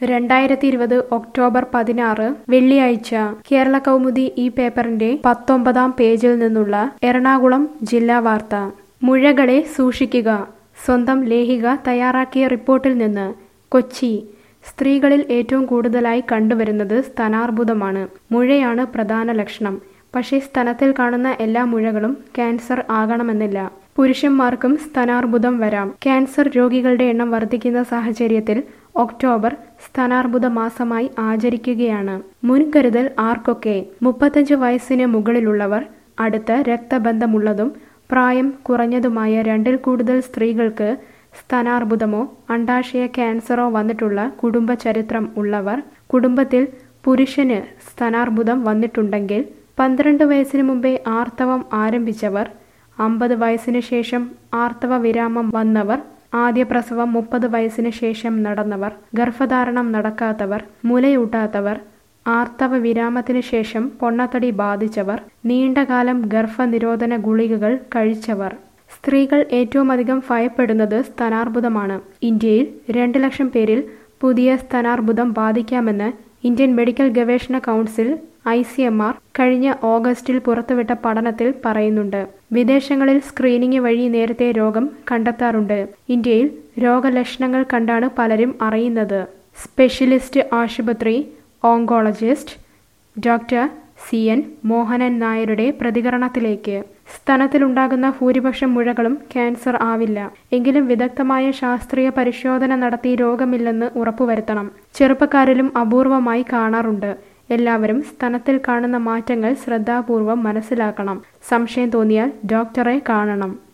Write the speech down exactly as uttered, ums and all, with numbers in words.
രണ്ടായിരത്തി ഇരുപത് ഒക്ടോബർ പതിനാറ് വെള്ളിയാഴ്ച കേരള കൗമുദി ഈ പേപ്പറിന്റെ പത്തൊമ്പതാം പേജിൽ നിന്നുള്ള എറണാകുളം ജില്ലാ വാർത്ത. മുഴകളെ സൂക്ഷിക്കുക. സ്വന്തം ലേഖിക തയ്യാറാക്കിയ റിപ്പോർട്ടിൽ നിന്ന്. കൊച്ചി. സ്ത്രീകളിൽ ഏറ്റവും കൂടുതലായി കണ്ടുവരുന്നത് സ്തനാർബുദമാണ്. മുഴയാണ് പ്രധാന ലക്ഷണം. പക്ഷേ സ്തനത്തിൽ കാണുന്ന എല്ലാ മുഴകളും ക്യാൻസർ ആകണമെന്നില്ല. പുരുഷന്മാർക്കും സ്തനാർബുദം വരാം. ക്യാൻസർ രോഗികളുടെ എണ്ണം വർദ്ധിക്കുന്ന സാഹചര്യത്തിൽ ഒക്ടോബർ സ്തനാർബുദ മാസമായി ആചരിക്കുകയാണ്. മുൻകരുതൽ ആർക്കൊക്കെ? മുപ്പത്തഞ്ച് വയസ്സിന് മുകളിലുള്ളവർ, അടുത്ത രക്തബന്ധമുള്ളതും പ്രായം കുറഞ്ഞതുമായ രണ്ടിൽ കൂടുതൽ സ്ത്രീകൾക്ക് സ്തനാർബുദമോ അണ്ഡാശയ ക്യാൻസറോ വന്നിട്ടുള്ള കുടുംബ ചരിത്രം ഉള്ളവർ, കുടുംബത്തിൽ പുരുഷന് സ്തനാർബുദം വന്നിട്ടുണ്ടെങ്കിൽ, പന്ത്രണ്ട് വയസ്സിന് മുമ്പേ ആർത്തവം ആരംഭിച്ചവർ, അമ്പത് വയസ്സിന് ശേഷം ആർത്തവ വിരാമം വന്നവർ, ആദ്യ പ്രസവം മുപ്പത് വയസ്സിന് ശേഷം നടന്നവർ, ഗർഭധാരണം നടക്കാത്തവർ, മുലയൂട്ടാത്തവർ, ആർത്തവ വിരാമത്തിന് ശേഷം പൊണ്ണത്തടി ബാധിച്ചവർ, നീണ്ടകാലം ഗർഭനിരോധന ഗുളികകൾ കഴിച്ചവർ. സ്ത്രീകൾ ഏറ്റവും അധികം ഭയപ്പെടുന്നത് സ്തനാർബുദമാണ്. ഇന്ത്യയിൽ രണ്ട് ലക്ഷം പേരിൽ പുതിയ സ്തനാർബുദം ബാധിക്കാമെന്ന് ഇന്ത്യൻ മെഡിക്കൽ ഗവേഷണ council I C M R കഴിഞ്ഞ ഓഗസ്റ്റിൽ പുറത്തുവിട്ട പഠനത്തിൽ പറയുന്നുണ്ട്. വിദേശങ്ങളിൽ സ്ക്രീനിംഗ് വഴി നേരത്തെ രോഗം കണ്ടെത്താറുണ്ട്. ഇന്ത്യയിൽ രോഗലക്ഷണങ്ങൾ കണ്ടാണ് പലരും അറിയുന്നത്. സ്പെഷ്യലിസ്റ്റ് ആശുപത്രി oncologist doctor C N Mohanan നായരുടെ പ്രതികരണത്തിലേക്ക്. സ്തനത്തിലുണ്ടാകുന്ന ഭൂരിപക്ഷം മുഴകളും ക്യാൻസർ ആവില്ല. എങ്കിലും വിദഗ്ധമായ ശാസ്ത്രീയ പരിശോധന നടത്തി രോഗമില്ലെന്ന് ഉറപ്പുവരുത്തണം. ചെറുപ്പക്കാരിലും അപൂർവമായി കാണാറുണ്ട്. എല്ലാവരും സ്തനത്തിൽ കാണുന്ന മാറ്റങ്ങൾ ശ്രദ്ധാപൂർവം മനസ്സിലാക്കണം. സംശയം തോന്നിയാൽ ഡോക്ടറെ കാണണം.